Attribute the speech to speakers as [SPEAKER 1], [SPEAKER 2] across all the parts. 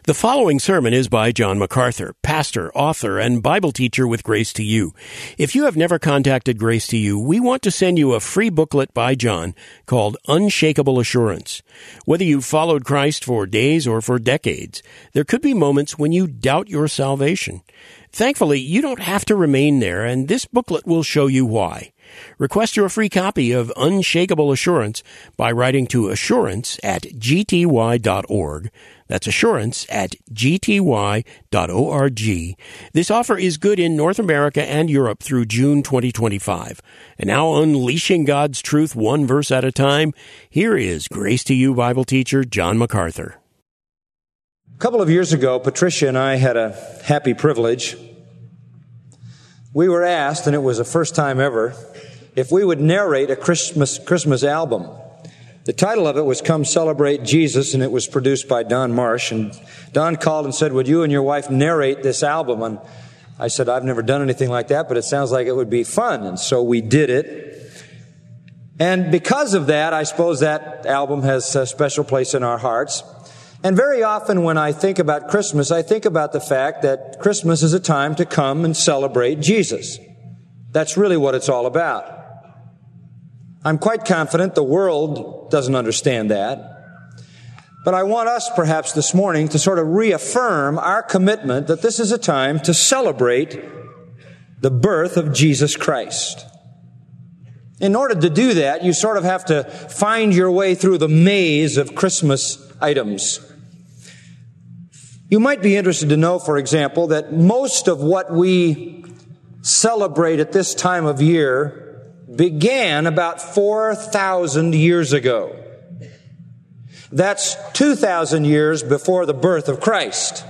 [SPEAKER 1] The following sermon is by John MacArthur, pastor, author, and Bible teacher with Grace to You. If you have never contacted Grace to You, we want to send you a free booklet by John called Unshakable Assurance. Whether you've followed Christ for days or for decades, there could be moments when you doubt your salvation. Thankfully, you don't have to remain there, and this booklet will show you why. Request your free copy of Unshakable Assurance by writing to assurance@gty.org. That's assurance@gty.org. This offer is good in North America and Europe through June 2025. And now, unleashing God's truth one verse at a time, here is Grace to You Bible teacher John MacArthur.
[SPEAKER 2] A couple of years ago, Patricia and I had a happy privilege. We were asked, and it was the first time ever, if we would narrate a Christmas album. The title of it was Come Celebrate Jesus, and it was produced by Don Marsh. And Don called and said, would you and your wife narrate this album? And I said, I've never done anything like that, but it sounds like it would be fun. And so we did it. And because of that, I suppose that album has a special place in our hearts. And very often when I think about Christmas, I think about the fact that Christmas is a time to come and celebrate Jesus. That's really what it's all about. I'm quite confident the world doesn't understand that. But I want us perhaps this morning to sort of reaffirm our commitment that this is a time to celebrate the birth of Jesus Christ. In order to do that, you sort of have to find your way through the maze of Christmas items. You might be interested to know, for example, that most of what we celebrate at this time of year began about 4,000 years ago. That's 2,000 years before the birth of Christ.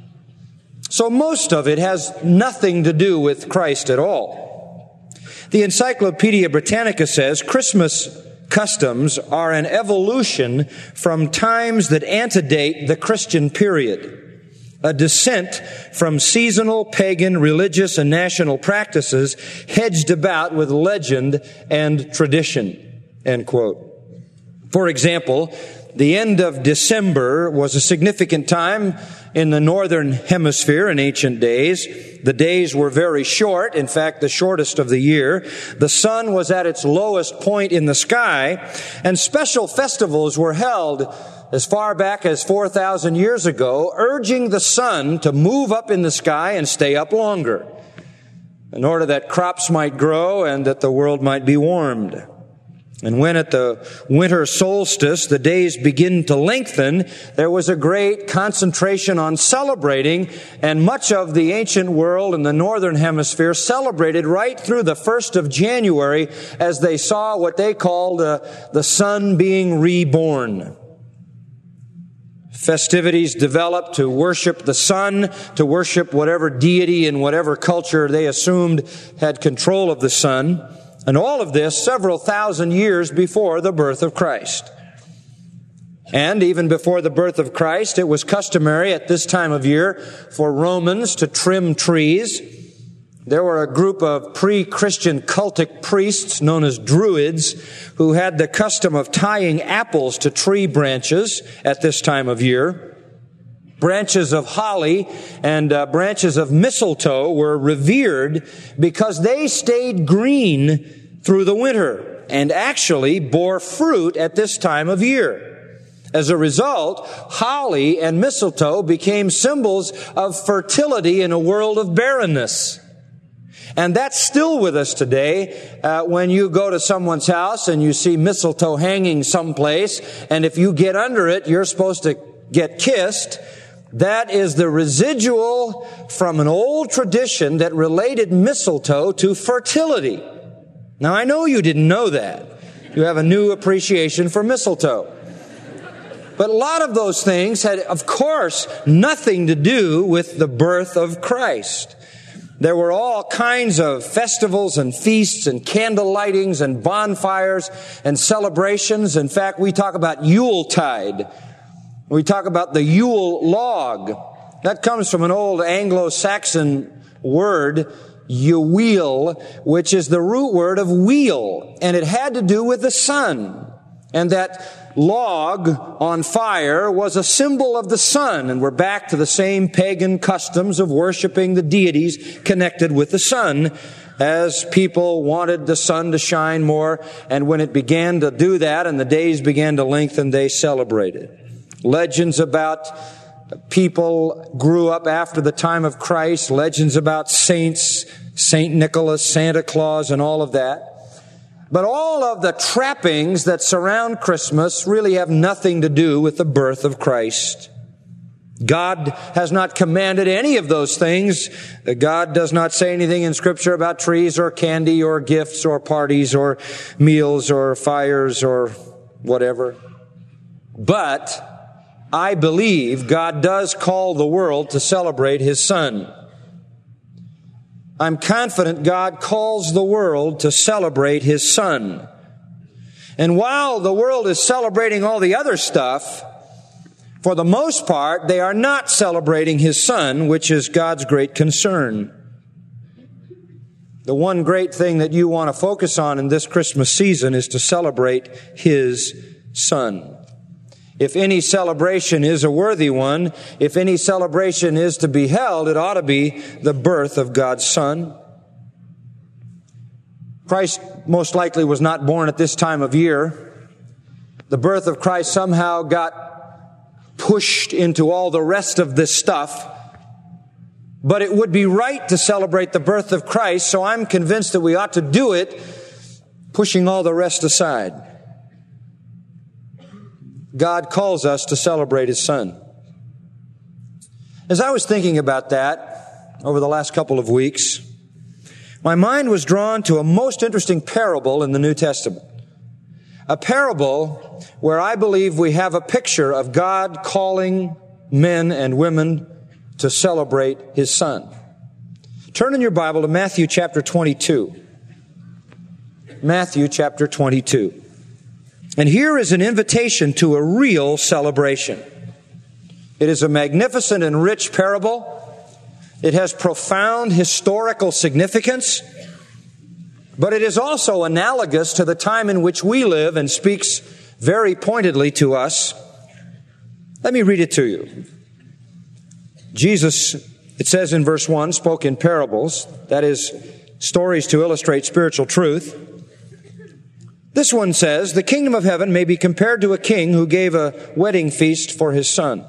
[SPEAKER 2] So most of it has nothing to do with Christ at all. The Encyclopedia Britannica says Christmas customs are an evolution from times that antedate the Christian period, a descent from seasonal pagan religious and national practices hedged about with legend and tradition, end quote. For example, the end of December was a significant time in the northern hemisphere in ancient days. The days were very short, in fact, the shortest of the year. The sun was at its lowest point in the sky, and special festivals were held as far back as 4,000 years ago, urging the sun to move up in the sky and stay up longer, in order that crops might grow and that the world might be warmed. And when at the winter solstice the days begin to lengthen, there was a great concentration on celebrating, and much of the ancient world in the northern hemisphere celebrated right through the 1st of January as they saw what they called the sun being reborn. Festivities developed to worship the sun, to worship whatever deity in whatever culture they assumed had control of the sun. And all of this several thousand years before the birth of Christ. And even before the birth of Christ, it was customary at this time of year for Romans to trim trees. There were a group of pre-Christian cultic priests known as Druids who had the custom of tying apples to tree branches at this time of year. Branches of holly and branches of mistletoe were revered because they stayed green through the winter and actually bore fruit at this time of year. As a result, holly and mistletoe became symbols of fertility in a world of barrenness. And that's still with us today when you go to someone's house and you see mistletoe hanging someplace, and if you get under it, you're supposed to get kissed. That is the residual from an old tradition that related mistletoe to fertility. Now, I know you didn't know that. You have a new appreciation for mistletoe. But a lot of those things had, of course, nothing to do with the birth of Christ. There were all kinds of festivals and feasts and candle lightings and bonfires and celebrations. In fact, we talk about Yuletide. We talk about the Yule log. That comes from an old Anglo-Saxon word, Yuweel, which is the root word of wheel. And it had to do with the sun. And that log on fire was a symbol of the sun. And we're back to the same pagan customs of worshiping the deities connected with the sun, as people wanted the sun to shine more. And when it began to do that and the days began to lengthen, they celebrated. Legends about people grew up after the time of Christ. Legends about saints, St. Nicholas, Santa Claus, and all of that. But all of the trappings that surround Christmas really have nothing to do with the birth of Christ. God has not commanded any of those things. God does not say anything in Scripture about trees or candy or gifts or parties or meals or fires or whatever. But I believe God does call the world to celebrate His Son. I'm confident God calls the world to celebrate His Son. And while the world is celebrating all the other stuff, for the most part, they are not celebrating His Son, which is God's great concern. The one great thing that you want to focus on in this Christmas season is to celebrate His Son. If any celebration is a worthy one, if any celebration is to be held, it ought to be the birth of God's Son. Christ most likely was not born at this time of year. The birth of Christ somehow got pushed into all the rest of this stuff. But it would be right to celebrate the birth of Christ, so I'm convinced that we ought to do it, pushing all the rest aside. God calls us to celebrate His Son. As I was thinking about that over the last couple of weeks, my mind was drawn to a most interesting parable in the New Testament. A parable where I believe we have a picture of God calling men and women to celebrate His Son. Turn in your Bible to Matthew chapter 22. Matthew chapter 22. And here is an invitation to a real celebration. It is a magnificent and rich parable. It has profound historical significance, but it is also analogous to the time in which we live and speaks very pointedly to us. Let me read it to you. Jesus, it says in verse 1, spoke in parables, that is, stories to illustrate spiritual truth. This one says, the kingdom of heaven may be compared to a king who gave a wedding feast for his son.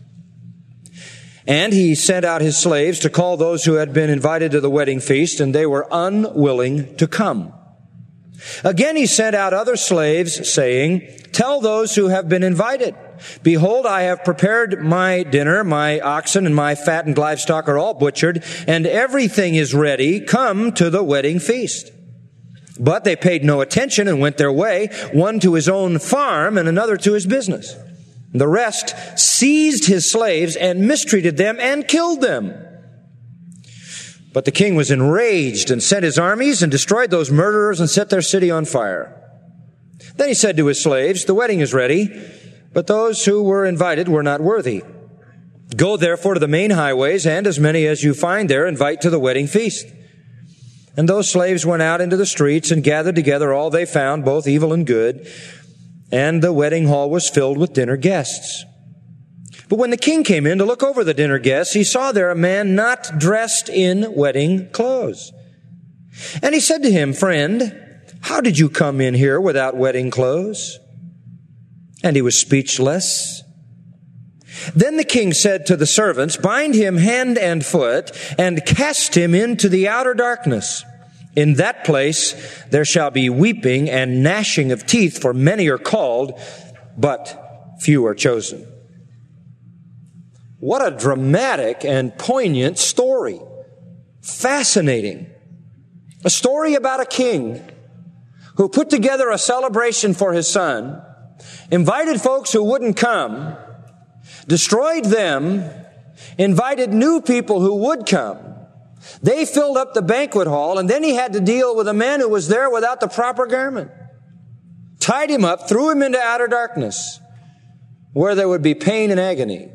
[SPEAKER 2] And he sent out his slaves to call those who had been invited to the wedding feast, and they were unwilling to come. Again he sent out other slaves, saying, tell those who have been invited, behold, I have prepared my dinner, my oxen and my fattened livestock are all butchered, and everything is ready. Come to the wedding feast. But they paid no attention and went their way, one to his own farm and another to his business. The rest seized his slaves and mistreated them and killed them. But the king was enraged and sent his armies and destroyed those murderers and set their city on fire. Then he said to his slaves, the wedding is ready, but those who were invited were not worthy. Go therefore to the main highways, and as many as you find there, invite to the wedding feast. And those slaves went out into the streets and gathered together all they found, both evil and good. And the wedding hall was filled with dinner guests. But when the king came in to look over the dinner guests, he saw there a man not dressed in wedding clothes. And he said to him, friend, how did you come in here without wedding clothes? And he was speechless. Then the king said to the servants, bind him hand and foot and cast him into the outer darkness. In that place there shall be weeping and gnashing of teeth, for many are called, but few are chosen. What a dramatic and poignant story. Fascinating. A story about a king who put together a celebration for his son, invited folks who wouldn't come, destroyed them, invited new people who would come. They filled up the banquet hall, and then he had to deal with a man who was there without the proper garment. Tied him up, threw him into outer darkness, where there would be pain and agony.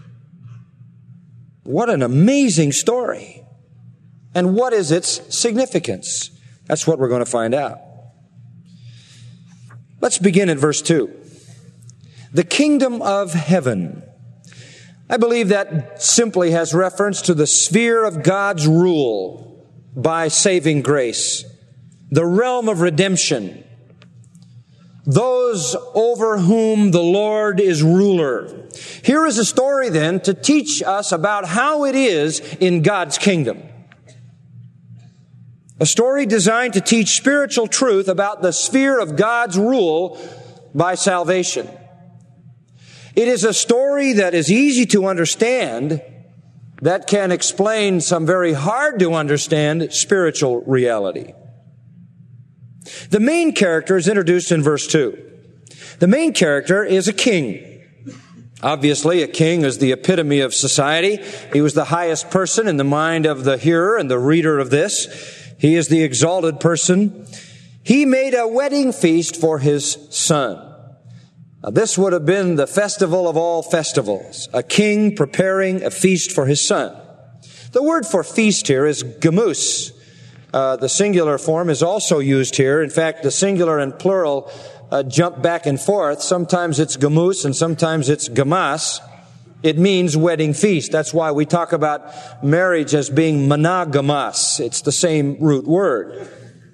[SPEAKER 2] What an amazing story. And what is its significance? That's what we're going to find out. Let's begin at verse 2. The kingdom of heaven. I believe that simply has reference to the sphere of God's rule by saving grace, the realm of redemption, those over whom the Lord is ruler. Here is a story then to teach us about how it is in God's kingdom. A story designed to teach spiritual truth about the sphere of God's rule by salvation. It is a story that is easy to understand, that can explain some very hard to understand spiritual reality. The main character is introduced in verse 2. The main character is a king. Obviously, a king is the epitome of society. He was the highest person in the mind of the hearer and the reader of this. He is the exalted person. He made a wedding feast for his son. Now, this would have been the festival of all festivals, a king preparing a feast for his son. The word for feast here is gamus. The singular form is also used here. In fact, the singular and plural jump back and forth. Sometimes it's gamus and sometimes it's gamas. It means wedding feast. That's why we talk about marriage as being monogamous. It's the same root word.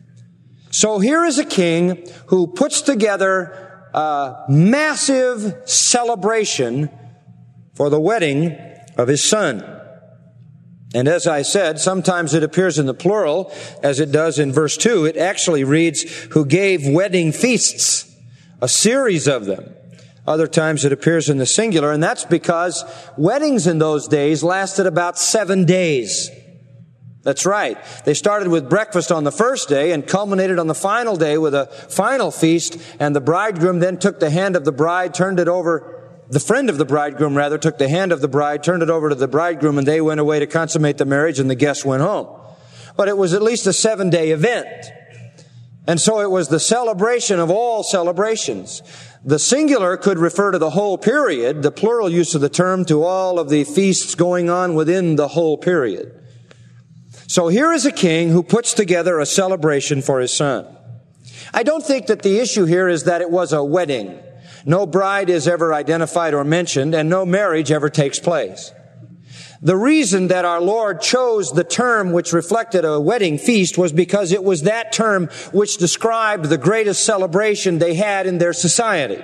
[SPEAKER 2] So here is a king who puts together a massive celebration for the wedding of his son. And as I said, sometimes it appears in the plural, as it does in verse 2. It actually reads, who gave wedding feasts, a series of them. Other times it appears in the singular, and that's because weddings in those days lasted about 7 days. That's right. They started with breakfast on the first day and culminated on the final day with a final feast, and the bridegroom then took the hand of the bride, the friend of the bridegroom rather, took the hand of the bride, turned it over to the bridegroom, and they went away to consummate the marriage, and the guests went home. But it was at least a 7-day event. And so it was the celebration of all celebrations. The singular could refer to the whole period, the plural use of the term to all of the feasts going on within the whole period. So here is a king who puts together a celebration for his son. I don't think that the issue here is that it was a wedding. No bride is ever identified or mentioned, and no marriage ever takes place. The reason that our Lord chose the term which reflected a wedding feast was because it was that term which described the greatest celebration they had in their society.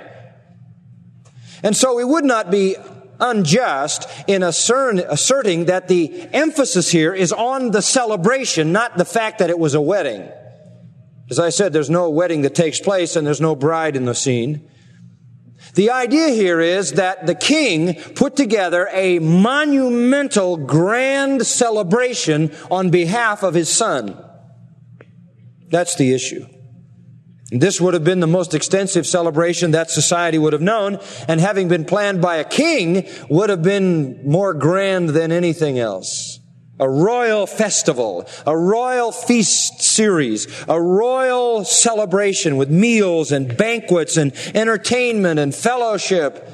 [SPEAKER 2] And so we would not be unjust in asserting that the emphasis here is on the celebration, not the fact that it was a wedding. As I said, there's no wedding that takes place and there's no bride in the scene. The idea here is that the king put together a monumental, grand celebration on behalf of his son. That's the issue. This would have been the most extensive celebration that society would have known, and having been planned by a king, would have been more grand than anything else. A royal festival, a royal feast series, a royal celebration with meals and banquets and entertainment and fellowship.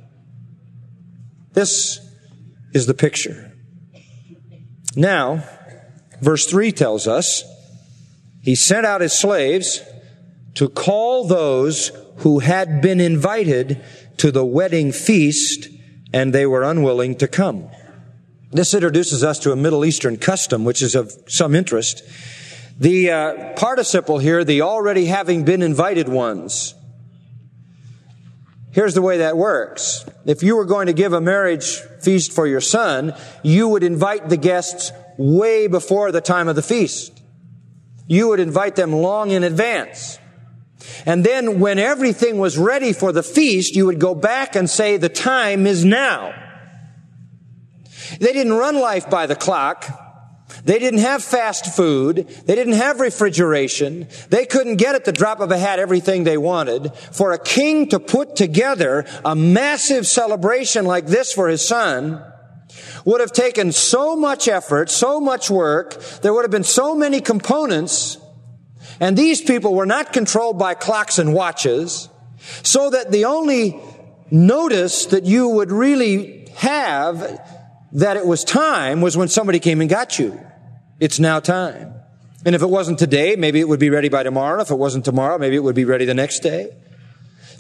[SPEAKER 2] This is the picture. Now, verse 3 tells us, he sent out his slaves to call those who had been invited to the wedding feast, and they were unwilling to come. This introduces us to a Middle Eastern custom, which is of some interest. The participle here, the already having been invited ones. Here's the way that works. If you were going to give a marriage feast for your son, you would invite the guests way before the time of the feast. You would invite them long in advance. And then when everything was ready for the feast, you would go back and say, the time is now. They didn't run life by the clock. They didn't have fast food. They didn't have refrigeration. They couldn't get at the drop of a hat everything they wanted. For a king to put together a massive celebration like this for his son would have taken so much effort, so much work. There would have been so many components. And these people were not controlled by clocks and watches, so that the only notice that you would really have that it was time was when somebody came and got you. It's now time. And if it wasn't today, maybe it would be ready by tomorrow. If it wasn't tomorrow, maybe it would be ready the next day.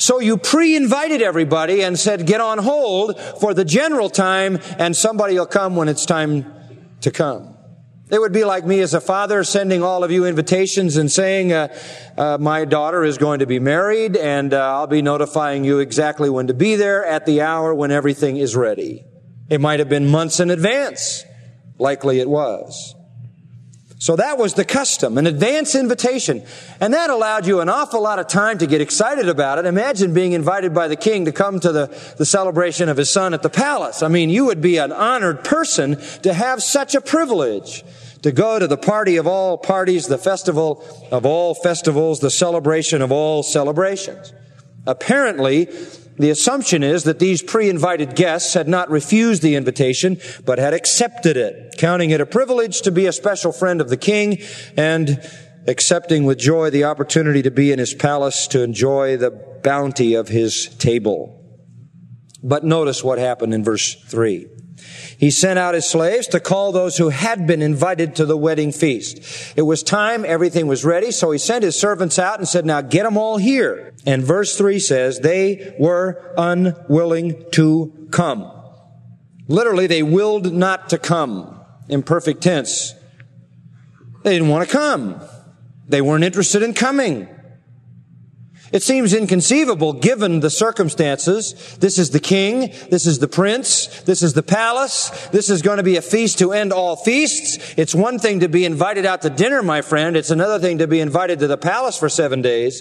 [SPEAKER 2] So you pre-invited everybody and said, get on hold for the general time, and somebody will come when it's time to come. It would be like me as a father sending all of you invitations and saying, my daughter is going to be married, and I'll be notifying you exactly when to be there at the hour when everything is ready. It might have been months in advance. Likely it was. So that was the custom, an advance invitation. And that allowed you an awful lot of time to get excited about it. Imagine being invited by the king to come to the celebration of his son at the palace. I mean, you would be an honored person to have such a privilege, to go to the party of all parties, the festival of all festivals, the celebration of all celebrations. Apparently, the assumption is that these pre-invited guests had not refused the invitation, but had accepted it, counting it a privilege to be a special friend of the king and accepting with joy the opportunity to be in his palace to enjoy the bounty of his table. But notice what happened in verse 3. He sent out his slaves to call those who had been invited to the wedding feast. It was time, everything was ready, so he sent his servants out and said, now get them all here. And verse 3 says, they were unwilling to come. Literally, they willed not to come. Imperfect tense. They didn't want to come. They weren't interested in coming. It seems inconceivable given the circumstances. This is the king. This is the prince. This is the palace. This is going to be a feast to end all feasts. It's one thing to be invited out to dinner, my friend. It's another thing to be invited to the palace for 7 days.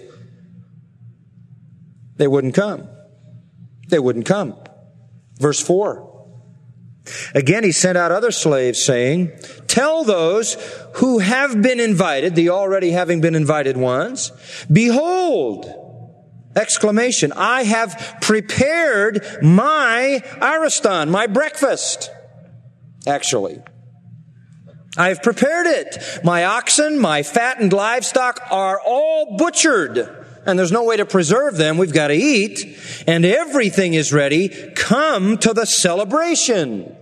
[SPEAKER 2] They wouldn't come. They wouldn't come. Verse 4. Again, he sent out other slaves saying, tell those who have been invited, the already having been invited ones, behold, exclamation, I have prepared my ariston, my breakfast. Actually, I have prepared it. My oxen, my fattened livestock are all butchered. And there's no way to preserve them. We've got to eat. And everything is ready. Come to the celebration.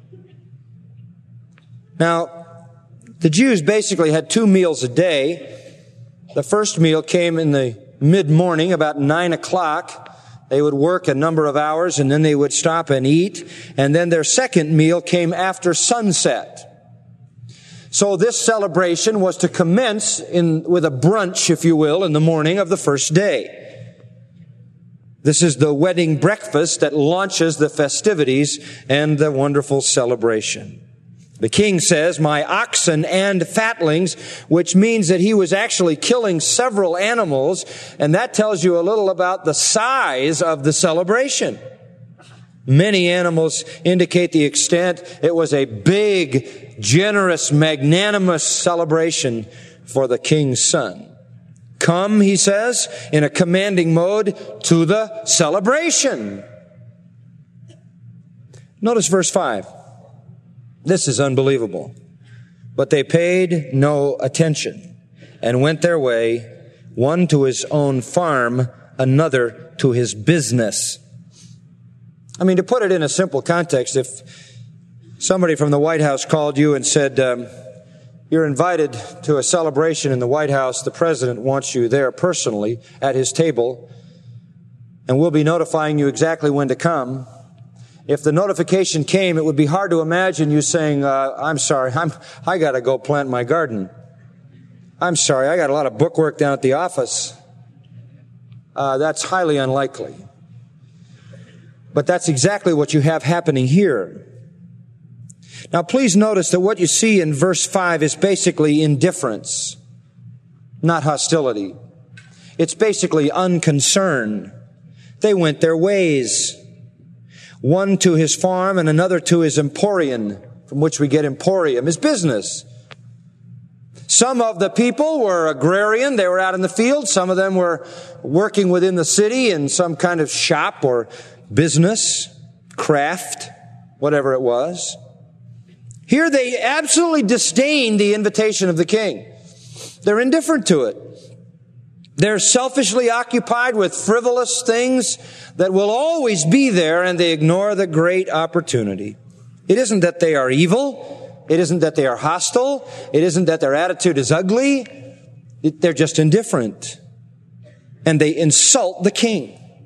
[SPEAKER 2] Now, the Jews basically had 2 meals a day. The first meal came in the mid-morning, about 9 o'clock. They would work a number of hours and then they would stop and eat. And then their second meal came after sunset. So this celebration was to commence with a brunch, if you will, in the morning of the first day. This is the wedding breakfast that launches the festivities and the wonderful celebration. The king says, my oxen and fatlings, which means that he was actually killing several animals, and that tells you a little about the size of the celebration. Many animals indicate the extent. It was a big, generous, magnanimous celebration for the king's son. Come, he says, in a commanding mode to the celebration. Notice verse 5. This is unbelievable. But they paid no attention and went their way, one to his own farm, another to his business. I mean, to put it in a simple context, if somebody from the White House called you and said, you're invited to a celebration in the White House, the president wants you there personally at his table, and we'll be notifying you exactly when to come. If the notification came, it would be hard to imagine you saying, I'm sorry, I got to go plant my garden. I'm sorry, I got a lot of bookwork down at the office. That's highly unlikely. But that's exactly what you have happening here. Now, please notice that what you see in verse 5 is basically indifference, not hostility. It's basically unconcern. They went their ways. One to his farm and another to his emporium, from which we get emporium, his business. Some of the people were agrarian. They were out in the field. Some of them were working within the city in some kind of shop or business, craft, whatever it was. Here they absolutely disdain the invitation of the king. They're indifferent to it. They're selfishly occupied with frivolous things that will always be there, and they ignore the great opportunity. It isn't that they are evil. It isn't that they are hostile. It isn't that their attitude is ugly. They're just indifferent. And they insult the king.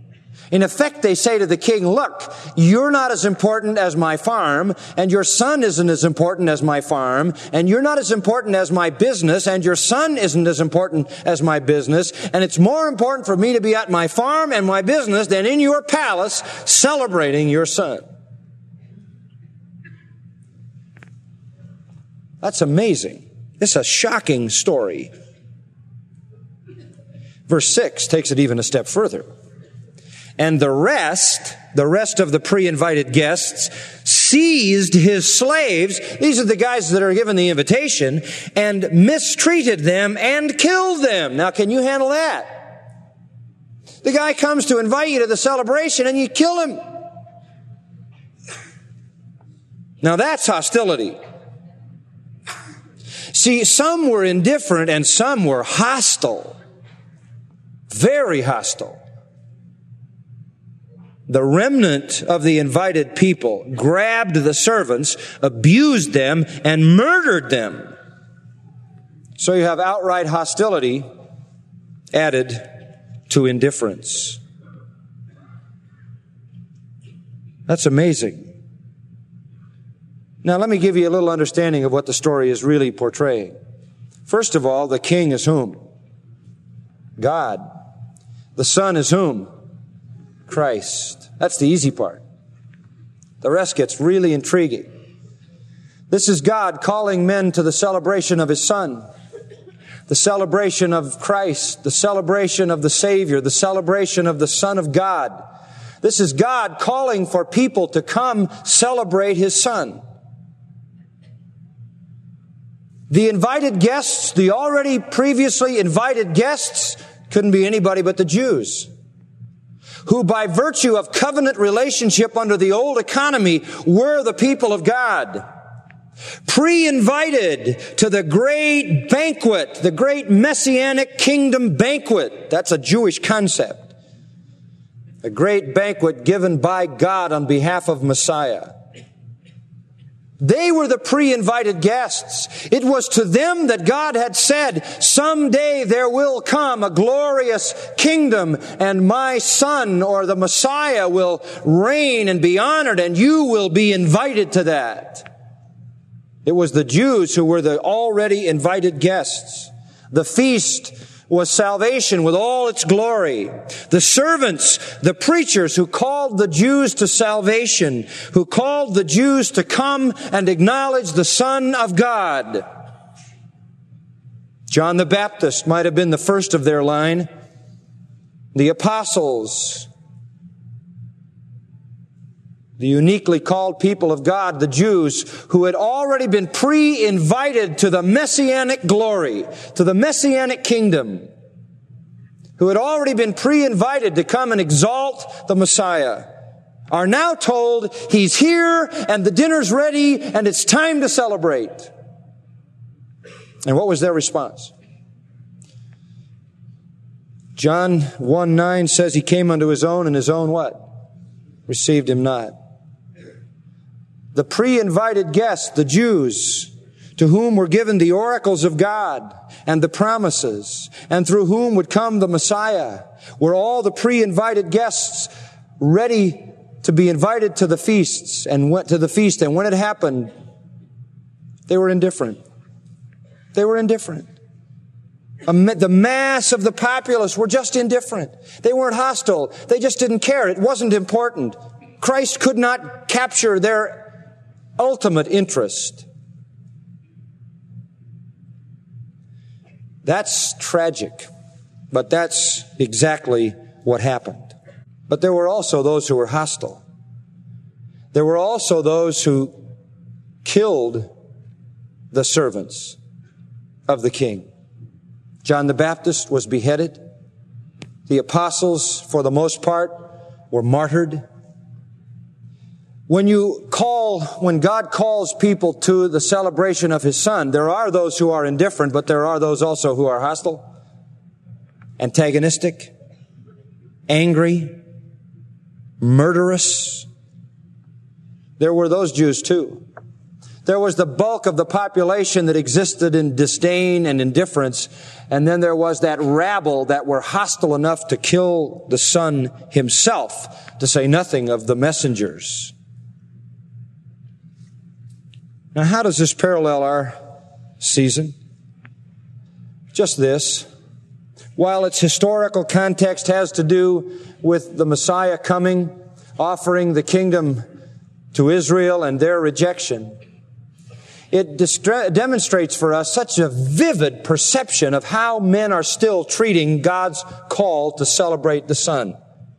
[SPEAKER 2] In effect, they say to the king, look, you're not as important as my farm, and your son isn't as important as my farm, and you're not as important as my business, and your son isn't as important as my business, and it's more important for me to be at my farm and my business than in your palace celebrating your son. That's amazing. It's a shocking story. Verse 6 takes it even a step further. And the rest of the pre-invited guests seized his slaves, these are the guys that are given the invitation, and mistreated them and killed them. Now, can you handle that? The guy comes to invite you to the celebration and you kill him. Now, that's hostility. See, some were indifferent and some were hostile. Very hostile. The remnant of the invited people grabbed the servants, abused them, and murdered them. So you have outright hostility added to indifference. That's amazing. Now let me give you a little understanding of what the story is really portraying. First of all, the king is whom? God. The son is whom? Christ. That's the easy part. The rest gets really intriguing. This is God calling men to the celebration of His Son, the celebration of Christ, the celebration of the Savior, the celebration of the Son of God. This is God calling for people to come celebrate His Son. The invited guests, the already previously invited guests, couldn't be anybody but the Jews, who by virtue of covenant relationship under the old economy were the people of God. Pre-invited to the great banquet, the great messianic kingdom banquet. That's a Jewish concept. A great banquet given by God on behalf of Messiah. They were the pre-invited guests. It was to them that God had said, someday there will come a glorious kingdom and my Son or the Messiah will reign and be honored and you will be invited to that. It was the Jews who were the already invited guests. The feast was salvation with all its glory. The servants, the preachers who called the Jews to salvation, who called the Jews to come and acknowledge the Son of God. John the Baptist might have been the first of their line. The apostles, the uniquely called people of God, the Jews, who had already been pre-invited to the messianic glory, to the messianic kingdom, who had already been pre-invited to come and exalt the Messiah, are now told He's here and the dinner's ready and it's time to celebrate. And what was their response? John 1:9 says He came unto His own and His own what? Received Him not. The pre-invited guests, the Jews, to whom were given the oracles of God and the promises, and through whom would come the Messiah, were all the pre-invited guests ready to be invited to the feasts and went to the feast. And when it happened, they were indifferent. They were indifferent. The mass of the populace were just indifferent. They weren't hostile. They just didn't care. It wasn't important. Christ could not capture their ultimate interest. That's tragic, but that's exactly what happened. But there were also those who were hostile. There were also those who killed the servants of the king. John the Baptist was beheaded. The apostles, for the most part, were martyred. When God calls people to the celebration of His Son, there are those who are indifferent, but there are those also who are hostile, antagonistic, angry, murderous. There were those Jews too. There was the bulk of the population that existed in disdain and indifference, and then there was that rabble that were hostile enough to kill the Son himself, to say nothing of the messengers. Now, how does this parallel our season? Just this. While its historical context has to do with the Messiah coming, offering the kingdom to Israel and their rejection, it demonstrates for us such a vivid perception of how men are still treating God's call to celebrate the Son.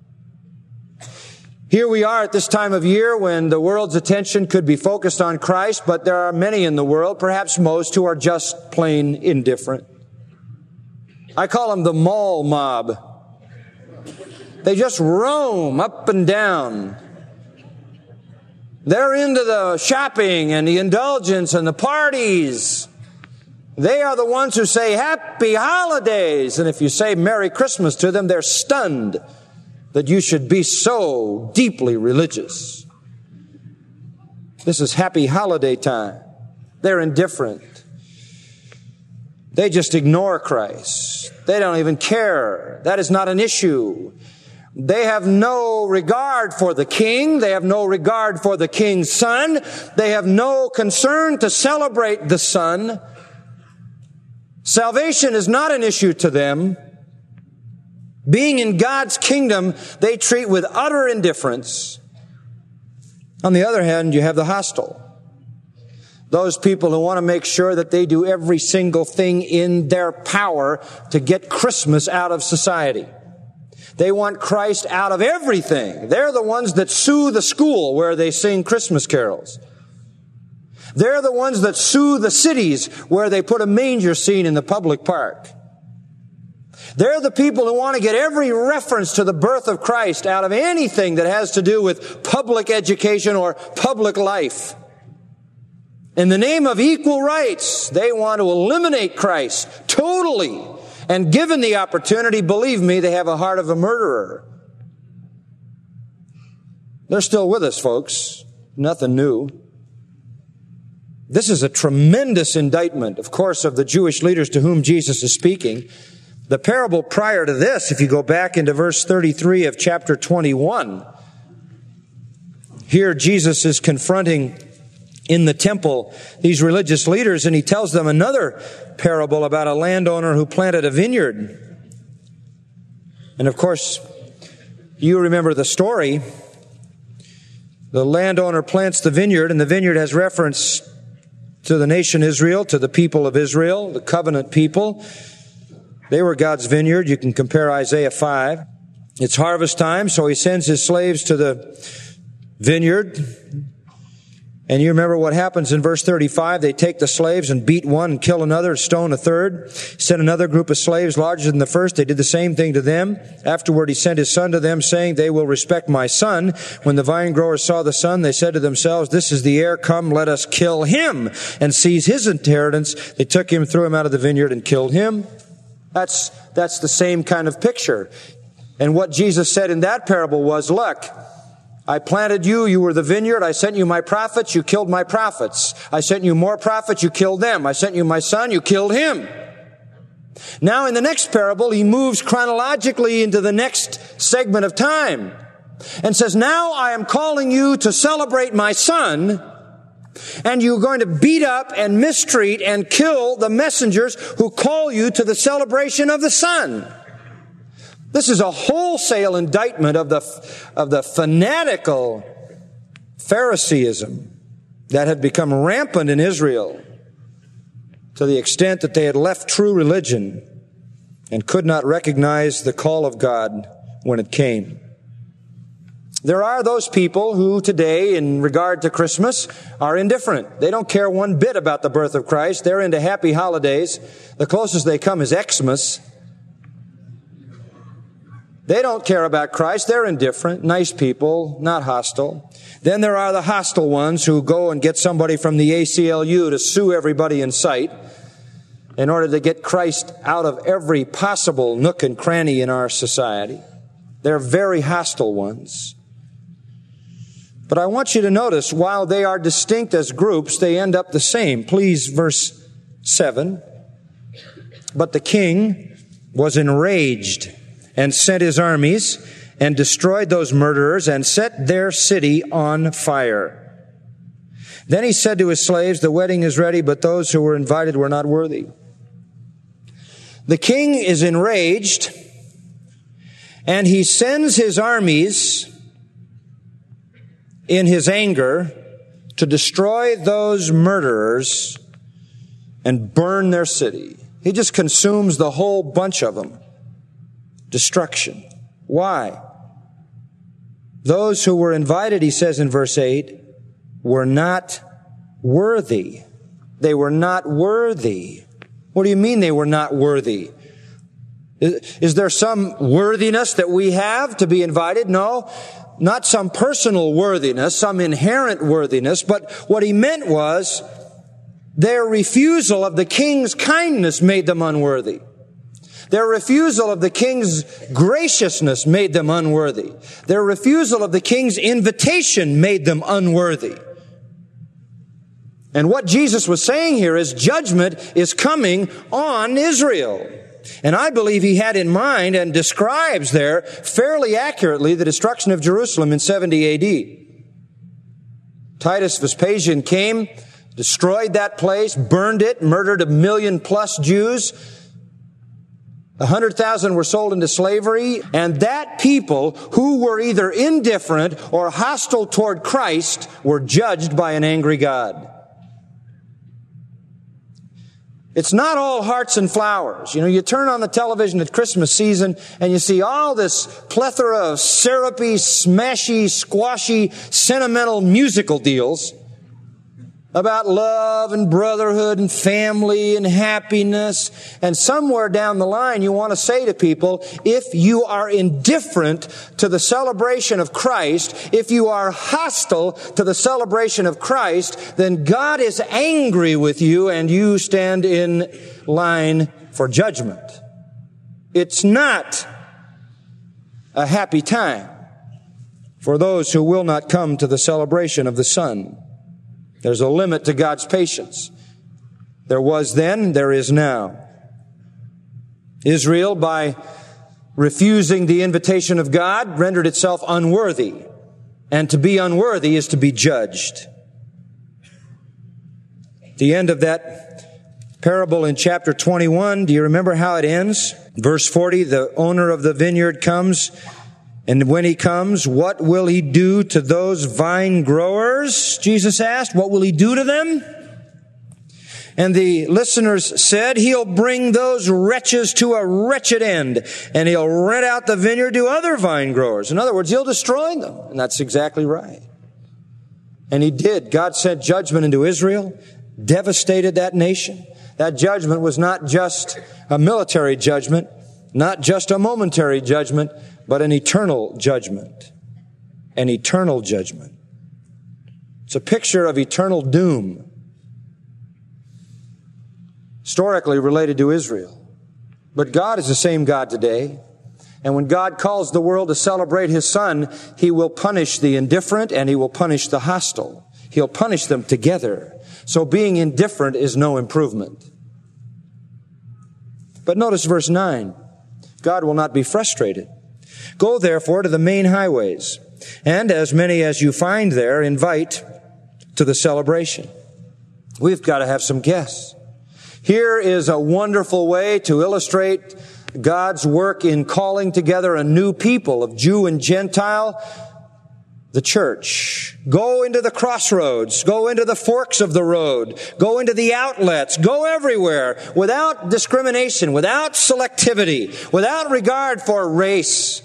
[SPEAKER 2] Here we are at this time of year when the world's attention could be focused on Christ, but there are many in the world, perhaps most, who are just plain indifferent. I call them the mall mob. They just roam up and down. They're into the shopping and the indulgence and the parties. They are the ones who say Happy Holidays. And if you say Merry Christmas to them, they're stunned that you should be so deeply religious. This is happy holiday time. They're indifferent. They just ignore Christ. They don't even care. That is not an issue. They have no regard for the king. They have no regard for the king's son. They have no concern to celebrate the Son. Salvation is not an issue to them. Being in God's kingdom, they treat with utter indifference. On the other hand, you have the hostile. Those people who want to make sure that they do every single thing in their power to get Christmas out of society. They want Christ out of everything. They're the ones that sue the school where they sing Christmas carols. They're the ones that sue the cities where they put a manger scene in the public park. They're the people who want to get every reference to the birth of Christ out of anything that has to do with public education or public life. In the name of equal rights, they want to eliminate Christ totally. And given the opportunity, believe me, they have a heart of a murderer. They're still with us, folks. Nothing new. This is a tremendous indictment, of course, of the Jewish leaders to whom Jesus is speaking. The parable prior to this, if you go back into verse 33 of chapter 21, here Jesus is confronting in the temple these religious leaders, and he tells them another parable about a landowner who planted a vineyard. And of course, you remember the story. The landowner plants the vineyard, and the vineyard has reference to the nation Israel, to the people of Israel, the covenant people. They were God's vineyard. You can compare Isaiah 5. It's harvest time, so he sends his slaves to the vineyard. And you remember what happens in verse 35. They take the slaves and beat one and kill another, stone a third. Sent another group of slaves larger than the first. They did the same thing to them. Afterward, he sent his son to them, saying, they will respect my son. When the vine growers saw the son, they said to themselves, this is the heir. Come, let us kill him and seize his inheritance. They took him, threw him out of the vineyard, and killed him. That's the same kind of picture. And what Jesus said in that parable was, look, I planted you, you were the vineyard. I sent you my prophets, you killed my prophets. I sent you more prophets, you killed them. I sent you my son, you killed him. Now in the next parable, he moves chronologically into the next segment of time and says, now I am calling you to celebrate my son, and you're going to beat up and mistreat and kill the messengers who call you to the celebration of the Son. This is a wholesale indictment of the fanatical Phariseeism that had become rampant in Israel to the extent that they had left true religion and could not recognize the call of God when it came. There are those people who today, in regard to Christmas, are indifferent. They don't care one bit about the birth of Christ. They're into happy holidays. The closest they come is Xmas. They don't care about Christ. They're indifferent. Nice people, not hostile. Then there are the hostile ones who go and get somebody from the ACLU to sue everybody in sight in order to get Christ out of every possible nook and cranny in our society. They're very hostile ones. But I want you to notice, while they are distinct as groups, they end up the same. Please, verse 7. But the king was enraged and sent his armies and destroyed those murderers and set their city on fire. Then he said to his slaves, the wedding is ready, but those who were invited were not worthy. The king is enraged, and he sends his armies in his anger to destroy those murderers and burn their city. He just consumes the whole bunch of them. Destruction. Why? Those who were invited, he says in verse 8, were not worthy. They were not worthy. What do you mean they were not worthy? Is there some worthiness that we have to be invited? No, not some personal worthiness, some inherent worthiness, but what he meant was their refusal of the king's kindness made them unworthy. Their refusal of the king's graciousness made them unworthy. Their refusal of the king's invitation made them unworthy. And what Jesus was saying here is judgment is coming on Israel. And I believe he had in mind and describes there fairly accurately the destruction of Jerusalem in 70 A.D. Titus Vespasian came, destroyed that place, burned it, murdered 1 million plus Jews. 100,000 were sold into slavery, and that people who were either indifferent or hostile toward Christ were judged by an angry God. It's not all hearts and flowers. You know, you turn on the television at Christmas season and you see all this plethora of syrupy, smashy, squashy, sentimental musical deals about love and brotherhood and family and happiness. And somewhere down the line you want to say to people, if you are indifferent to the celebration of Christ, if you are hostile to the celebration of Christ, then God is angry with you and you stand in line for judgment. It's not a happy time for those who will not come to the celebration of the Son. There's a limit to God's patience. There was then, there is now. Israel, by refusing the invitation of God, rendered itself unworthy. And to be unworthy is to be judged. The end of that parable in chapter 21, do you remember how it ends? Verse 40, the owner of the vineyard comes, and when he comes, what will he do to those vine growers? Jesus asked, what will he do to them? And the listeners said, he'll bring those wretches to a wretched end, and he'll rent out the vineyard to other vine growers. In other words, he'll destroy them. And that's exactly right. And he did. God sent judgment into Israel, devastated that nation. That judgment was not just a military judgment, not just a momentary judgment, but an eternal judgment. An eternal judgment. It's a picture of eternal doom. Historically related to Israel. But God is the same God today. And when God calls the world to celebrate His Son, He will punish the indifferent and He will punish the hostile. He'll punish them together. So being indifferent is no improvement. But notice verse 9. God will not be frustrated. Go therefore to the main highways, and as many as you find there, invite to the celebration. We've got to have some guests. Here is a wonderful way to illustrate God's work in calling together a new people of Jew and Gentile, the church. Go into the crossroads. Go into the forks of the road. Go into the outlets. Go everywhere without discrimination, without selectivity, without regard for race.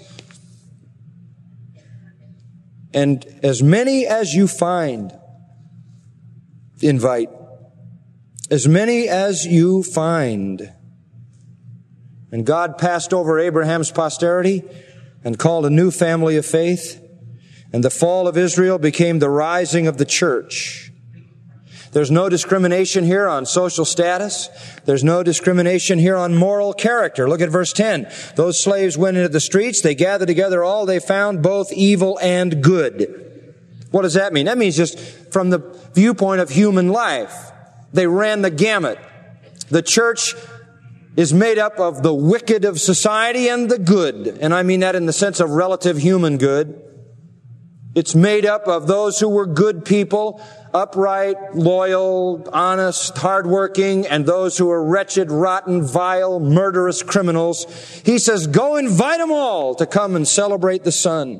[SPEAKER 2] And as many as you find, invite. As many as you find. And God passed over Abraham's posterity and called a new family of faith. And the fall of Israel became the rising of the church. There's no discrimination here on social status. There's no discrimination here on moral character. Look at verse 10. Those slaves went into the streets. They gathered together all they found, both evil and good. What does that mean? That means just from the viewpoint of human life. They ran the gamut. The church is made up of the wicked of society and the good. And I mean that in the sense of relative human good. It's made up of those who were good people, upright, loyal, honest, hardworking, and those who are wretched, rotten, vile, murderous criminals. He says, go invite them all to come and celebrate the Son.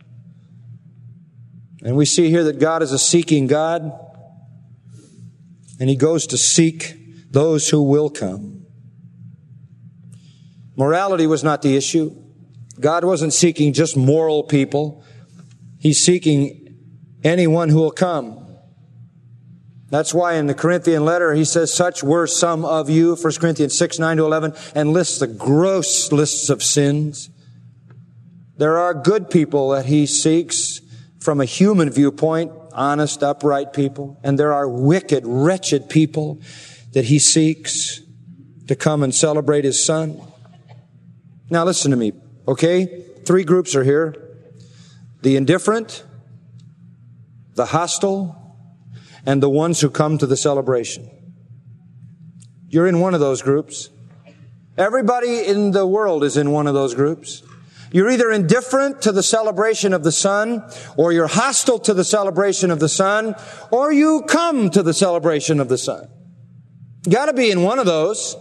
[SPEAKER 2] And we see here that God is a seeking God, and He goes to seek those who will come. Morality was not the issue. God wasn't seeking just moral people. He's seeking anyone who will come. That's why in the Corinthian letter he says, such were some of you, 1 Corinthians 6, 9-11, and lists the gross lists of sins. There are good people that he seeks from a human viewpoint, honest, upright people. And there are wicked, wretched people that he seeks to come and celebrate his Son. Now listen to me, okay? 3 groups are here. The indifferent, the hostile, and the ones who come to the celebration. You're in one of those groups. Everybody in the world is in one of those groups. You're either indifferent to the celebration of the Son, or you're hostile to the celebration of the Son, or you come to the celebration of the Son. You got to be in one of those.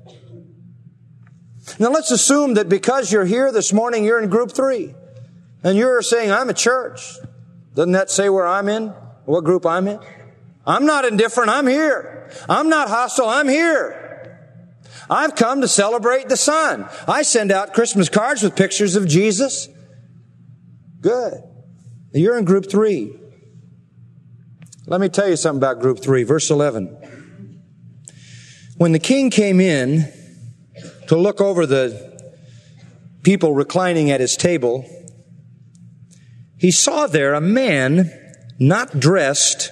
[SPEAKER 2] Now let's assume that because you're here this morning, you're in group 3. And you're saying, I'm a church. Doesn't that say where I'm in? What group I'm in? I'm not indifferent. I'm here. I'm not hostile. I'm here. I've come to celebrate the Son. I send out Christmas cards with pictures of Jesus. Good. You're in group 3. Let me tell you something about group 3. Verse 11. When the king came in to look over the people reclining at his table, he saw there a man not dressed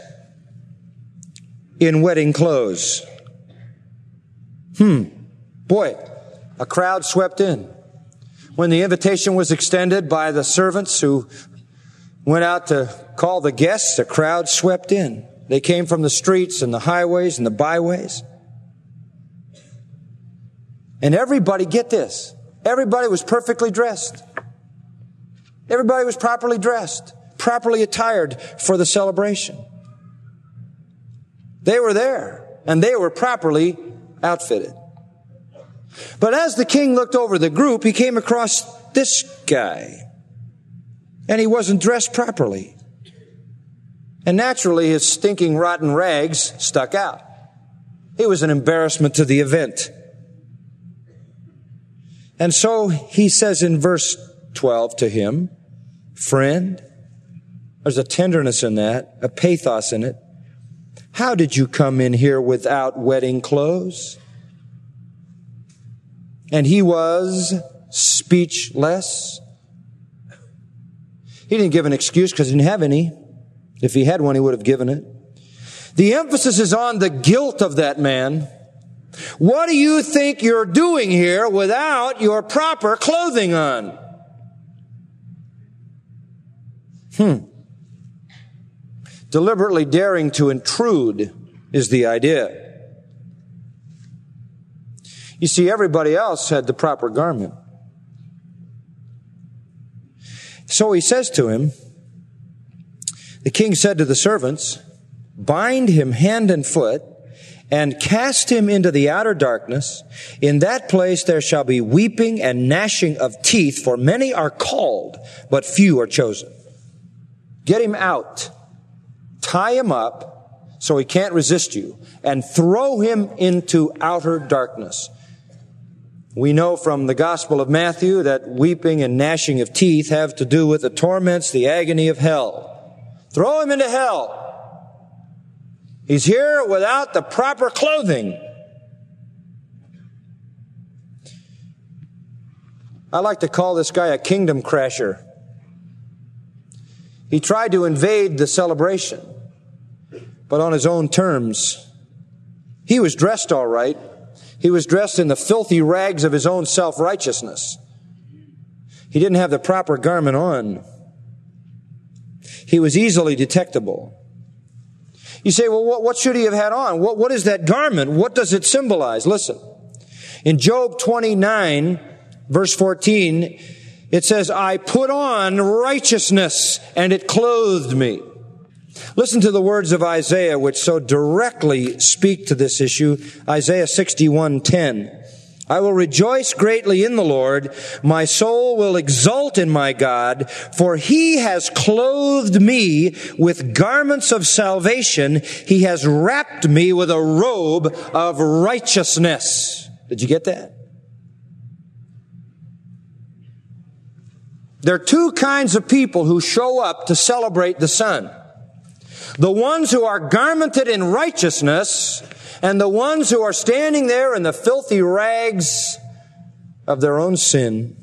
[SPEAKER 2] in wedding clothes. Boy, a crowd swept in. When the invitation was extended by the servants who went out to call the guests, a crowd swept in. They came from the streets and the highways and the byways. And everybody, get this, everybody was perfectly dressed. Everybody was properly dressed, properly attired for the celebration. They were there, and they were properly outfitted. But as the king looked over the group, he came across this guy, and he wasn't dressed properly. And naturally, his stinking, rotten rags stuck out. He was an embarrassment to the event. And so he says in verse 12 to him, friend, there's a tenderness in that, a pathos in it. How did you come in here without wedding clothes? And he was speechless. He didn't give an excuse because he didn't have any. If he had one, he would have given it. The emphasis is on the guilt of that man. What do you think you're doing here without your proper clothing on? Deliberately daring to intrude is the idea. You see, everybody else had the proper garment. So he says to him, the king said to the servants, bind him hand and foot and cast him into the outer darkness. In that place there shall be weeping and gnashing of teeth, for many are called, but few are chosen. Get him out. Tie him up so he can't resist you, and throw him into outer darkness. We know from the Gospel of Matthew that weeping and gnashing of teeth have to do with the torments, the agony of hell. Throw him into hell. He's here without the proper clothing. I like to call this guy a kingdom crasher. He tried to invade the celebration, but on his own terms. He was dressed all right. He was dressed in the filthy rags of his own self-righteousness. He didn't have the proper garment on. He was easily detectable. You say, well, what should he have had on? What is that garment? What does it symbolize? Listen. In Job 29, verse 14, it says, I put on righteousness, and it clothed me. Listen to the words of Isaiah, which so directly speak to this issue. Isaiah 61:10. I will rejoice greatly in the Lord. My soul will exult in my God, for he has clothed me with garments of salvation. He has wrapped me with a robe of righteousness. Did you get that? There are two kinds of people who show up to celebrate the Son. The ones who are garmented in righteousness, and the ones who are standing there in the filthy rags of their own sin.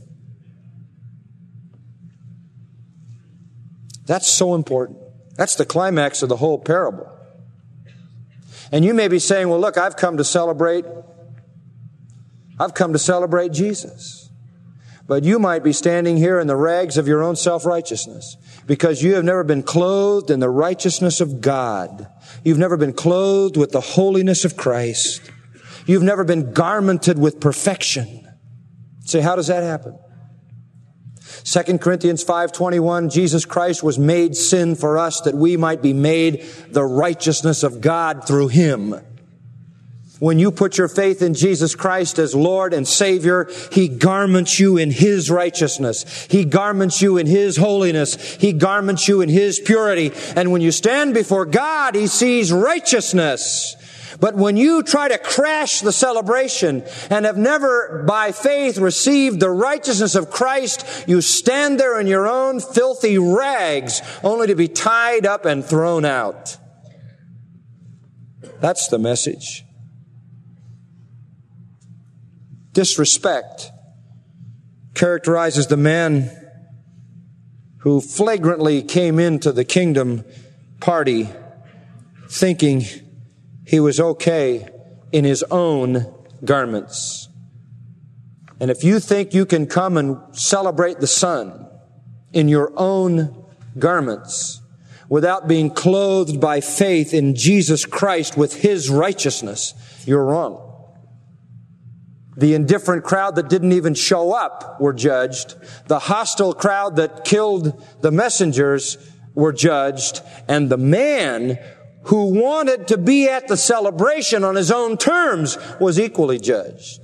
[SPEAKER 2] That's so important. That's the climax of the whole parable. And you may be saying, well, look, I've come to celebrate Jesus. But you might be standing here in the rags of your own self-righteousness because you have never been clothed in the righteousness of God. You've never been clothed with the holiness of Christ. You've never been garmented with perfection. Say, how does that happen? 2 Corinthians 5:21, Jesus Christ was made sin for us that we might be made the righteousness of God through Him. When you put your faith in Jesus Christ as Lord and Savior, He garments you in His righteousness. He garments you in His holiness. He garments you in His purity. And when you stand before God, He sees righteousness. But when you try to crash the celebration and have never by faith received the righteousness of Christ, you stand there in your own filthy rags only to be tied up and thrown out. That's the message. Disrespect characterizes the man who flagrantly came into the kingdom party thinking he was okay in his own garments. And if you think you can come and celebrate the Son in your own garments without being clothed by faith in Jesus Christ with His righteousness, you're wrong. The indifferent crowd that didn't even show up were judged. The hostile crowd that killed the messengers were judged. And the man who wanted to be at the celebration on his own terms was equally judged.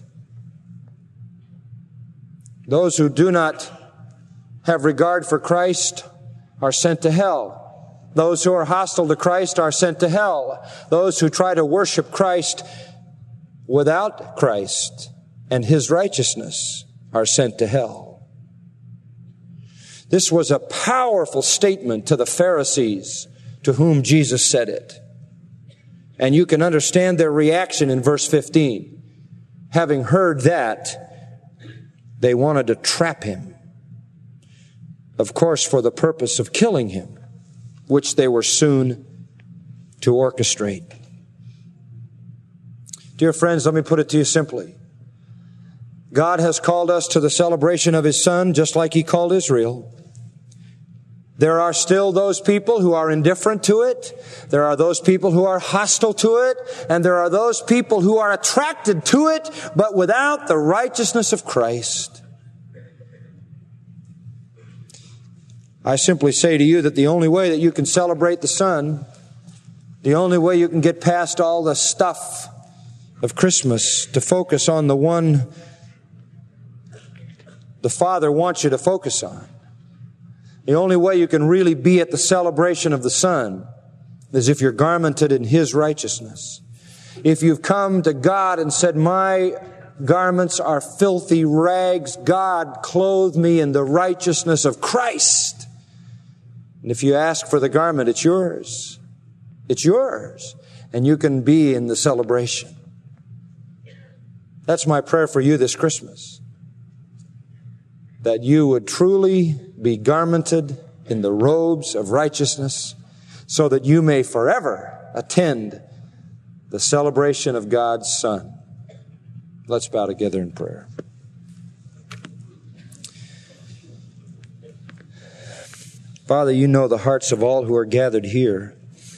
[SPEAKER 2] Those who do not have regard for Christ are sent to hell. Those who are hostile to Christ are sent to hell. Those who try to worship Christ without Christ and His righteousness are sent to hell. This was a powerful statement to the Pharisees to whom Jesus said it. And you can understand their reaction in verse 15. Having heard that, they wanted to trap Him. Of course, for the purpose of killing Him, which they were soon to orchestrate. Dear friends, let me put it to you simply. God has called us to the celebration of His Son, just like He called Israel. There are still those people who are indifferent to it. There are those people who are hostile to it. And there are those people who are attracted to it, but without the righteousness of Christ. I simply say to you that the only way that you can celebrate the Son, the only way you can get past all the stuff of Christmas to focus on the one the Father wants you to focus on. The only way you can really be at the celebration of the Son is if you're garmented in His righteousness. If you've come to God and said, my garments are filthy rags, God clothed me in the righteousness of Christ. And if you ask for the garment, it's yours. It's yours. And you can be in the celebration. That's my prayer for you this Christmas. That you would truly be garmented in the robes of righteousness so that you may forever attend the celebration of God's Son. Let's bow together in prayer. Father, you know the hearts of all who are gathered here.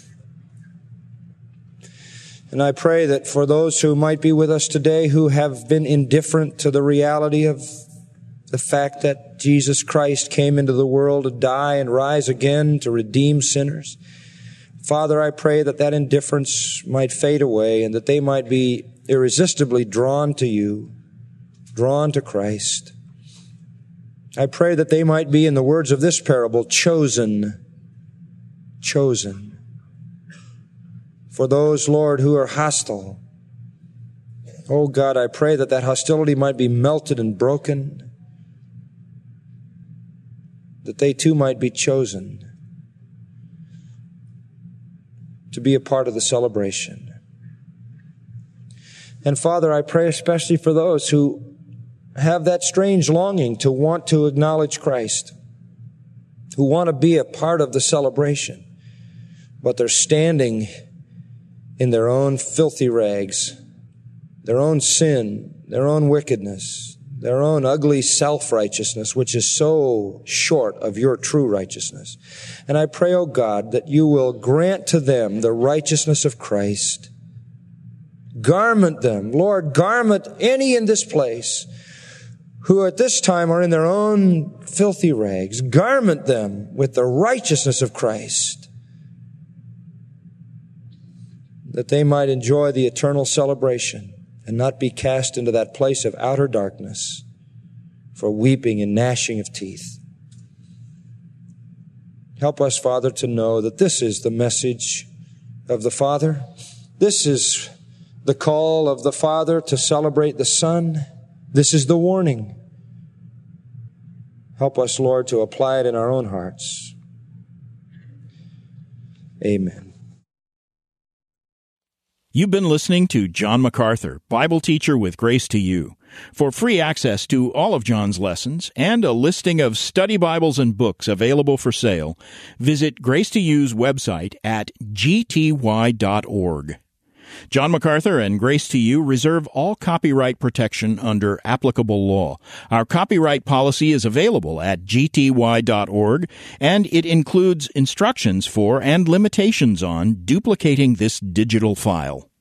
[SPEAKER 2] And I pray that for those who might be with us today who have been indifferent to the reality of the fact that Jesus Christ came into the world to die and rise again to redeem sinners, Father, I pray that that indifference might fade away and that they might be irresistibly drawn to you, drawn to Christ. I pray that they might be, in the words of this parable, chosen. For those, Lord, who are hostile, oh God, I pray that that hostility might be melted and broken, that they too might be chosen to be a part of the celebration. And Father, I pray especially for those who have that strange longing to want to acknowledge Christ, who want to be a part of the celebration, but they're standing in their own filthy rags, their own sin, their own wickedness, their own ugly self-righteousness, which is so short of your true righteousness. And I pray, oh God, that you will grant to them the righteousness of Christ. Garment them, Lord, garment any in this place who at this time are in their own filthy rags. Garment them with the righteousness of Christ, that they might enjoy the eternal celebration and not be cast into that place of outer darkness for weeping and gnashing of teeth. Help us, Father, to know that this is the message of the Father. This is the call of the Father to celebrate the Son. This is the warning. Help us, Lord, to apply it in our own hearts. Amen.
[SPEAKER 1] You've been listening to John MacArthur, Bible teacher with Grace to You. For free access to all of John's lessons and a listing of study Bibles and books available for sale, visit Grace to You's website at gty.org. John MacArthur and Grace to You reserve all copyright protection under applicable law. Our copyright policy is available at gty.org, and it includes instructions for and limitations on duplicating this digital file.